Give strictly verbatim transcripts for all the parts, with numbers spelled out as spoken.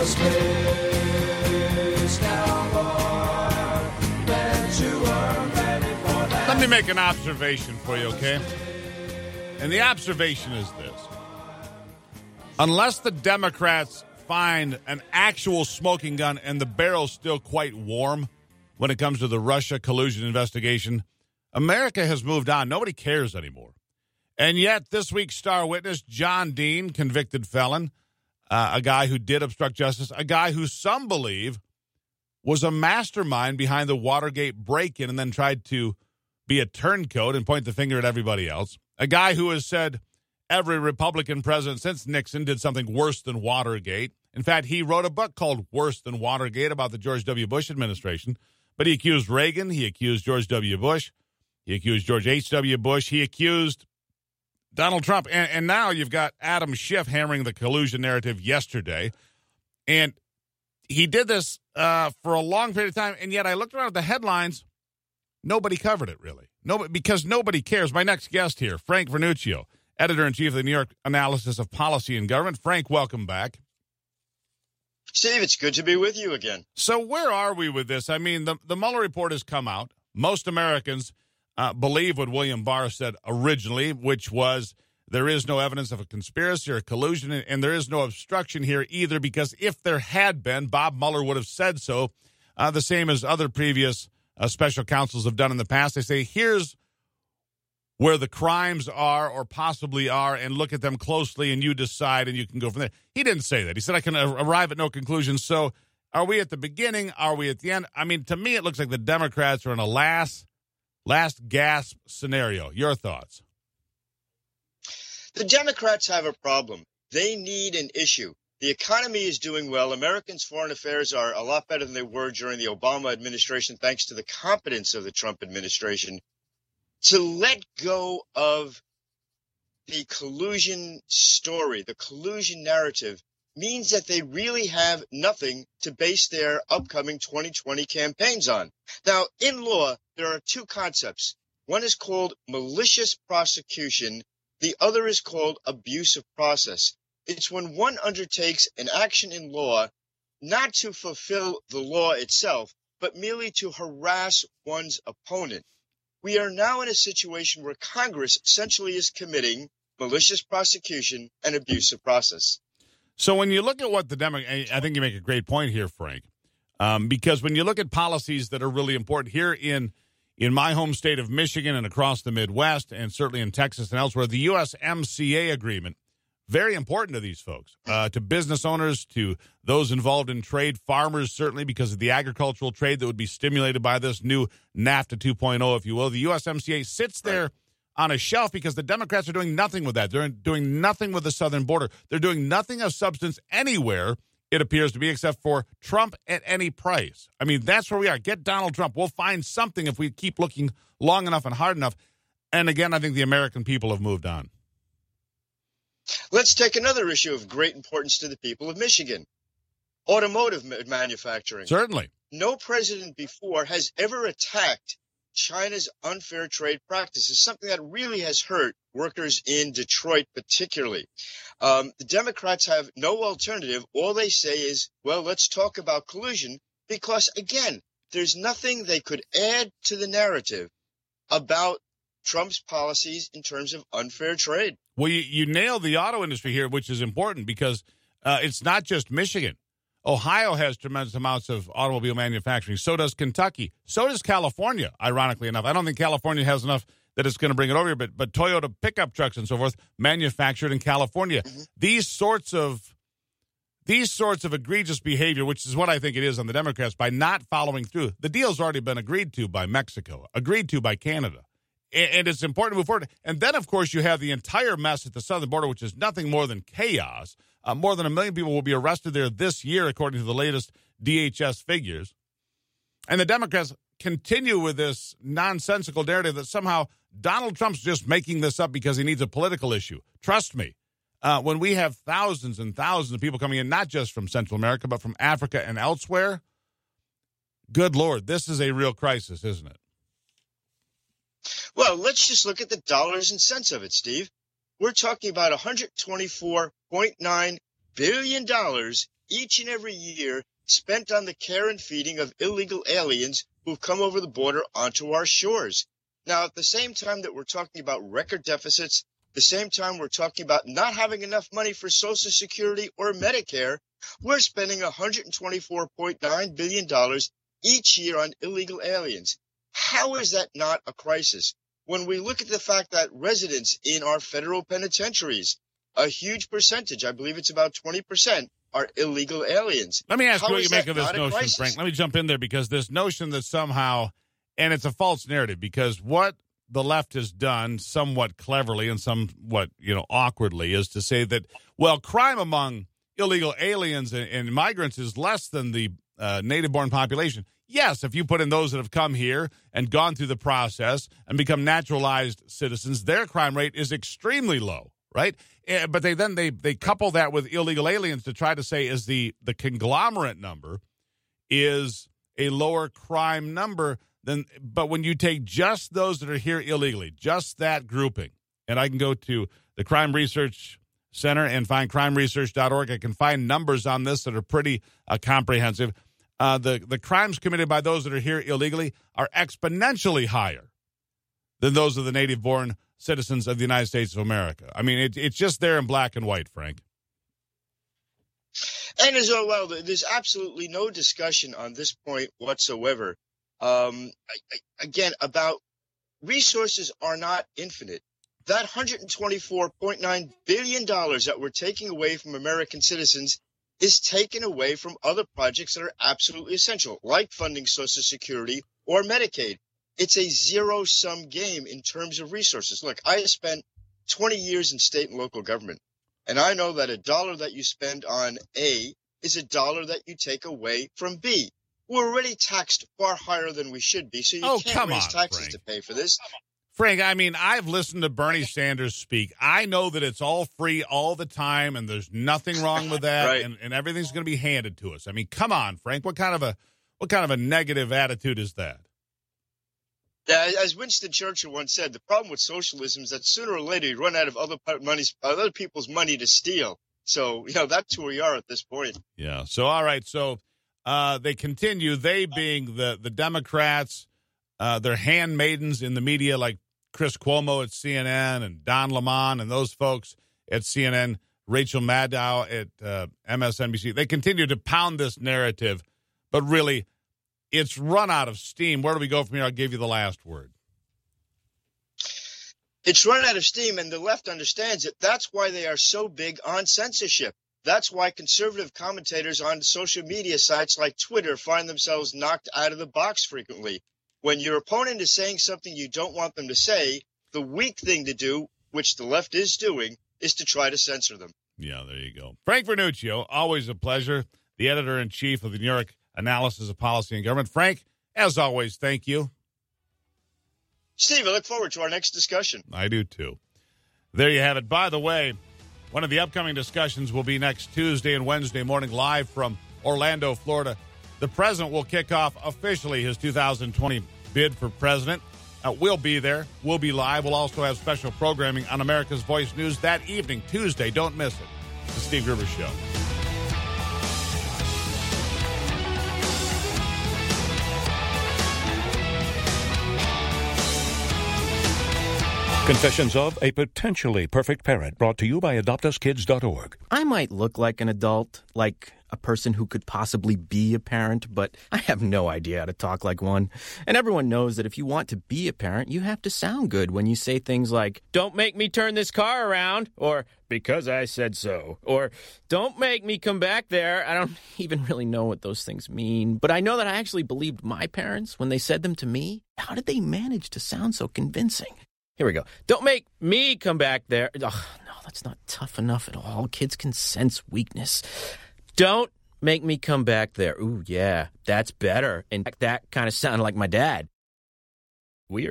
Space Cowboy, bet you were ready for that. Let me make an observation for you, okay? And the observation is this. Unless the Democrats find an actual smoking gun and the barrel's still quite warm when it comes to the Russia collusion investigation, America has moved on. Nobody cares anymore. And yet, this week's star witness, John Dean, convicted felon, uh, a guy who did obstruct justice, a guy who some believe was a mastermind behind the Watergate break-in and then tried to be a turncoat and point the finger at everybody else, a guy who has said every Republican president since Nixon did something worse than Watergate. In fact, he wrote a book called Worse Than Watergate about the George W. Bush administration. But he accused Reagan. He accused George W. Bush. He accused George H W. Bush. He accused Donald Trump. And, and now you've got Adam Schiff hammering the collusion narrative yesterday. And he did this uh, for a long period of time. And yet I looked around at the headlines. Nobody covered it, really. Nobody, because nobody cares. My next guest here, Frank Vernuccio, editor-in-chief of the New York Analysis of Policy and Government. Frank, welcome back. Steve, it's good to be with you again. So where are we with this? I mean, the, the Mueller report has come out. Most Americans uh, believe what William Barr said originally, which was there is no evidence of a conspiracy or collusion, and there is no obstruction here either, because if there had been, Bob Mueller would have said so, uh, the same as other previous uh, special counsels have done in the past. They say, here's where the crimes are or possibly are, and look at them closely, and you decide, and you can go from there. He didn't say that. He said, I can arrive at no conclusion. So are we at the beginning? Are we at the end? I mean, to me, it looks like the Democrats are in a last, last gasp scenario. Your thoughts? The Democrats have a problem. They need an issue. The economy is doing well. Americans' foreign affairs are a lot better than they were during the Obama administration, thanks to the competence of the Trump administration. To let go of the collusion story, the collusion narrative, means that they really have nothing to base their upcoming twenty twenty campaigns on. Now, in law, there are two concepts. One is called malicious prosecution. The other is called abuse of process. It's when one undertakes an action in law not to fulfill the law itself, but merely to harass one's opponent. We are now in a situation where Congress essentially is committing malicious prosecution and abuse of process. So when you look at what the Democrats, I think you make a great point here, Frank, um, because when you look at policies that are really important here in in my home state of Michigan and across the Midwest, and certainly in Texas and elsewhere, the U S M C A agreement, very important to these folks, uh, to business owners, to those involved in trade, farmers certainly, because of the agricultural trade that would be stimulated by this new NAFTA two point oh, if you will. The U S M C A sits there on a shelf because the Democrats are doing nothing with that. They're doing nothing with the southern border. They're doing nothing of substance anywhere, it appears to be, except for Trump at any price. I mean, that's where we are. Get Donald Trump. We'll find something if we keep looking long enough and hard enough. And again, I think the American people have moved on. Let's take another issue of great importance to the people of Michigan. Automotive ma- manufacturing. Certainly. No president before has ever attacked China's unfair trade practices, something that really has hurt workers in Detroit particularly. Um, the Democrats have no alternative. All they say is, well, let's talk about collusion, because, again, there's nothing they could add to the narrative about Trump's policies in terms of unfair trade. Well, you, you nailed the auto industry here, which is important because uh, it's not just Michigan. Ohio has tremendous amounts of automobile manufacturing. So does Kentucky. So does California, ironically enough. I don't think California has enough that it's going to bring it over here, but, but Toyota pickup trucks and so forth manufactured in California. Mm-hmm. These sorts of these sorts of egregious behavior, which is what I think it is on the Democrats, by not following through. The deal's already been agreed to by Mexico, agreed to by Canada. And it's important to move forward. And then, of course, you have the entire mess at the southern border, which is nothing more than chaos. Uh, more than a million people will be arrested there this year, according to the latest D H S figures. And the Democrats continue with this nonsensical narrative that somehow Donald Trump's just making this up because he needs a political issue. Trust me, uh, when we have thousands and thousands of people coming in, not just from Central America, but from Africa and elsewhere, good Lord, this is a real crisis, isn't it? Well, let's just look at the dollars and cents of it, Steve. We're talking about one hundred twenty-four point nine billion dollars each and every year spent on the care and feeding of illegal aliens who've come over the border onto our shores. Now, at the same time that we're talking about record deficits, the same time we're talking about not having enough money for Social Security or Medicare, we're spending one hundred twenty-four point nine billion dollars each year on illegal aliens. How is that not a crisis? When we look at the fact that residents in our federal penitentiaries, a huge percentage, I believe it's about twenty percent, are illegal aliens. Let me ask How you what is you make that of this not a notion, crisis? Frank. Let me jump in there because this notion that somehow, and it's a false narrative, because what the left has done somewhat cleverly and somewhat, you know, awkwardly is to say that, well, crime among illegal aliens and, and migrants is less than the uh, native-born population. Yes, if you put in those that have come here and gone through the process and become naturalized citizens, their crime rate is extremely low, right? Uh, but they then they they couple that with illegal aliens to try to say is the the conglomerate number is a lower crime number than. But when you take just those that are here illegally, just that grouping, and I can go to the Crime Research Center and find crime research dot org. I can find numbers on this that are pretty uh, comprehensive. Uh, the, the crimes committed by those that are here illegally are exponentially higher than those of the native-born citizens of the United States of America. I mean, it, it's just there in black and white, Frank. And as well, there's absolutely no discussion on this point whatsoever. Um, again, about resources are not infinite. That one hundred twenty-four point nine billion dollars that we're taking away from American citizens is taken away from other projects that are absolutely essential, like funding Social Security or Medicaid. It's a zero-sum game in terms of resources. Look, I have spent twenty years in state and local government, and I know that a dollar that you spend on A is a dollar that you take away from B. We're already taxed far higher than we should be, so you Oh, can't come raise on, taxes Frank. to pay for this. Frank, I mean, I've listened to Bernie Sanders speak. I know that it's all free all the time, and there's nothing wrong with that, Right. and, and everything's going to be handed to us. I mean, come on, Frank. What kind of a what kind of a negative attitude is that? Yeah, as Winston Churchill once said, the problem with socialism is that sooner or later you run out of other pe- money's, other people's money to steal. So, you know, that's where we are at this point. Yeah. So, all right. So uh, they continue, they being the, the Democrats, uh, their handmaidens in the media like Chris Cuomo at C N N and Don Lemon and those folks at C N N, Rachel Maddow at uh, M S N B C. They continue to pound this narrative, but really it's run out of steam. Where do we go from here? I'll give you the last word. It's run out of steam, and the left understands it. That's why they are so big on censorship. That's why conservative commentators on social media sites like Twitter find themselves knocked out of the box frequently. When your opponent is saying something you don't want them to say, the weak thing to do, which the left is doing, is to try to censor them. Yeah, there you go. Frank Vernuccio, always a pleasure, the editor-in-chief of the New York Analysis of Policy and Government. Frank, as always, thank you. Steve, I look forward to our next discussion. I do, too. There you have it. By the way, one of the upcoming discussions will be next Tuesday and Wednesday morning live from Orlando, Florida. The president will kick off officially his two thousand twenty bid for president. Uh, we'll be there. We'll be live. We'll also have special programming on America's Voice News that evening, Tuesday. Don't miss it. The Steve Rivers Show. Confessions of a Potentially Perfect Parent, brought to you by adopt us kids dot org. I might look like an adult, like a person who could possibly be a parent, but I have no idea how to talk like one. And everyone knows that if you want to be a parent, you have to sound good when you say things like, "Don't make me turn this car around," or "because I said so," or "Don't make me come back there." I don't even really know what those things mean, but I know that I actually believed my parents when they said them to me. How did they manage to sound so convincing? Here we go. "Don't make me come back there." Ugh, no, that's not tough enough at all. Kids can sense weakness. "Don't make me come back there." Ooh, yeah, that's better. And that kind of sounded like my dad. Weird.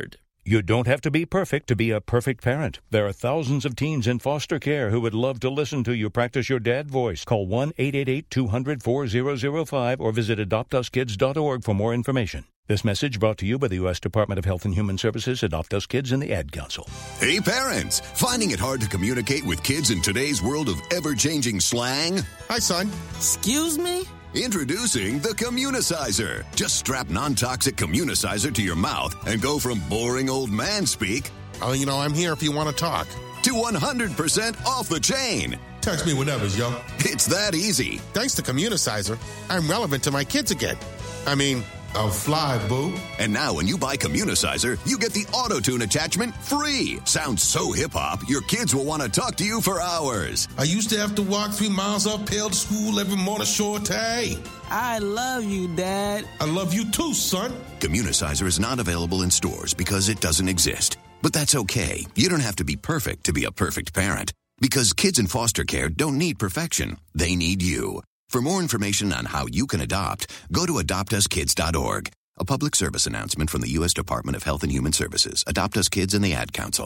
You don't have to be perfect to be a perfect parent. There are thousands of teens in foster care who would love to listen to you practice your dad voice. Call one eight eight eight, two hundred, four thousand five or visit adopt us kids dot org for more information. This message brought to you by the U S Department of Health and Human Services, Adopt Us Kids, and the Ad Council. Hey, parents! Finding it hard to communicate with kids in today's world of ever-changing slang? Hi, son. Excuse me? Introducing the Communicizer. Just strap non-toxic Communicizer to your mouth and go from boring old man speak... Oh, you know, I'm here if you want to talk. ...to one hundred percent off the chain. Text me whenever, yo. It's that easy. Thanks to Communicizer, I'm relevant to my kids again. I mean... I'll fly, boo. And now when you buy Communicizer, you get the auto-tune attachment free. Sounds so hip-hop, your kids will want to talk to you for hours. I used to have to walk three miles uphill to school every morning, short. I love you, Dad. I love you too, son. Communicizer is not available in stores because it doesn't exist. But that's okay. You don't have to be perfect to be a perfect parent. Because kids in foster care don't need perfection. They need you. For more information on how you can adopt, go to adopt us kids dot org. A public service announcement from the U S Department of Health and Human Services, Adopt Us Kids, and the Ad Council.